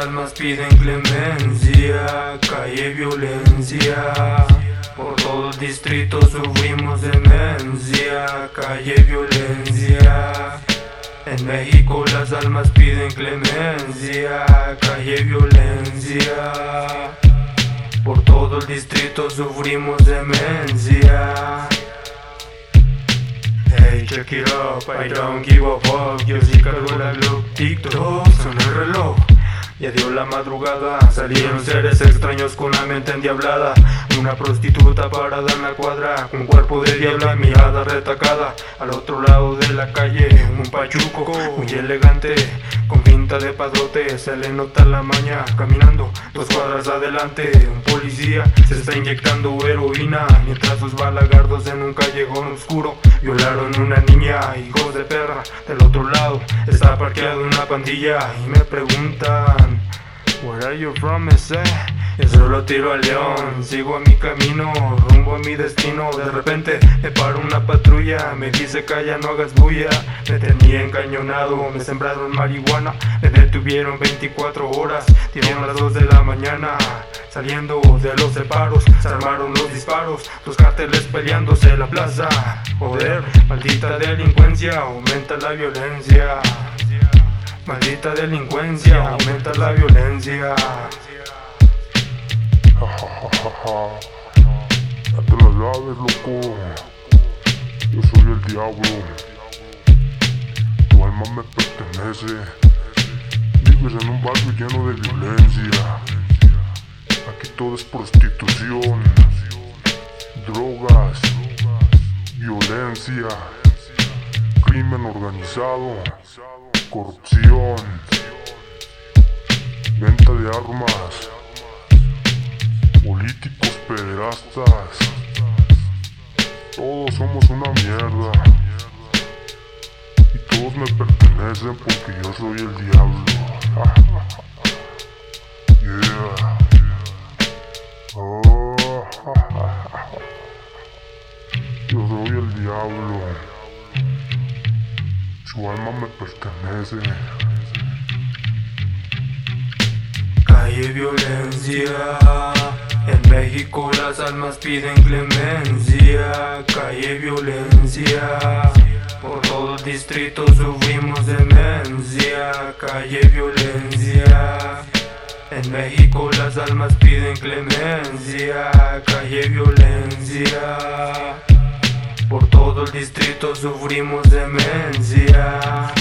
almas piden clemencia, calle violencia. Por todo el distrito sufrimos demencia, calle violencia. En México las almas piden clemencia, calle violencia. Por todo el distrito sufrimos demencia. Hey, check it up, I don't give a fuck. Yo sí cargo la Glock, TikTok, son el reloj. Ya dio la madrugada, salieron seres extraños con la mente endiablada. Una prostituta parada en la cuadra, con cuerpo de diabla y mirada retacada. Al otro lado de la calle, un pachuco muy elegante, con pinta de padrote, se le nota la maña. Caminando 2 cuadras adelante, un policía se está inyectando heroína, mientras sus balagardos en un callejón oscuro violaron una niña, hijos de perra. Del otro lado está parqueado una pandilla y me preguntan: Where are you from, ese? Yo solo tiro al león, sigo a mi camino, rumbo a mi destino. De repente me para una patrulla, me dice calla, no hagas bulla. Me tenía encañonado, me sembraron marihuana, me detuvieron 24 horas, dieron las 2 de la mañana. Saliendo de los separos, se armaron los disparos, los cárteles peleándose en la plaza. Joder, maldita delincuencia, aumenta la violencia. Maldita delincuencia, aumenta la violencia. Ya te las laves, loco. Yo soy el diablo. Tu alma me pertenece. Vives en un barrio lleno de violencia. Aquí todo es prostitución, drogas, violencia, crimen organizado, corrupción, venta de armas, políticos pederastas. Todos somos una mierda y todos me pertenecen porque yo soy el diablo. Yeah. Oh. Yo soy el diablo. Su alma me pertenece. Calle violencia. En México las almas piden clemencia, calle violencia. Por todo el distrito sufrimos demencia, calle violencia. En México las almas piden clemencia, calle violencia. Por todo el distrito sufrimos demencia,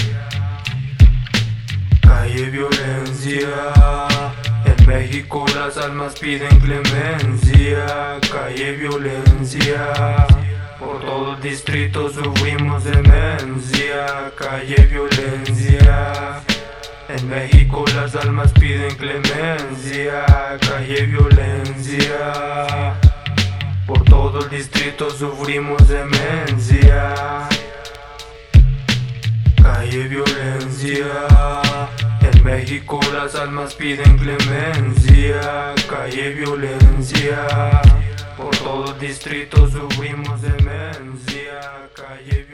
calle violencia. En México las almas piden clemencia, calle violencia. Por todo el distrito sufrimos demencia, calle violencia. En México las almas piden clemencia, calle violencia. Por todo el distrito sufrimos demencia, calle violencia. En México las almas piden clemencia, calle violencia. Por todo el distrito sufrimos demencia, calle violencia.